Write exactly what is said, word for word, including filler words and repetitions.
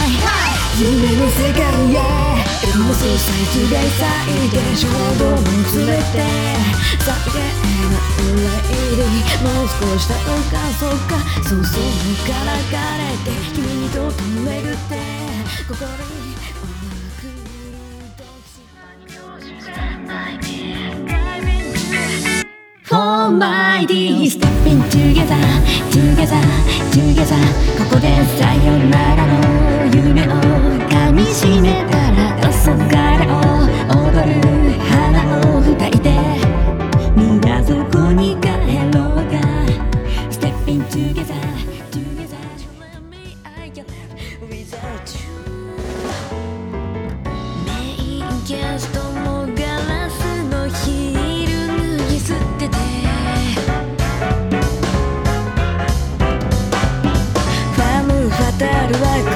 夢の世界へもう少しで咲いて衝動も連れてさけなレイディもう少しだとかそうかそうそうからかれて君と止めるって心にFor my day stepping together together together ここでさよならの夢を噛みしめたら黄昏を踊る花を吹いて水底に帰ろうか Stepping together together Let me I can live without you メインキャストもガラスのヒール脱ぎ捨ててファムファタルは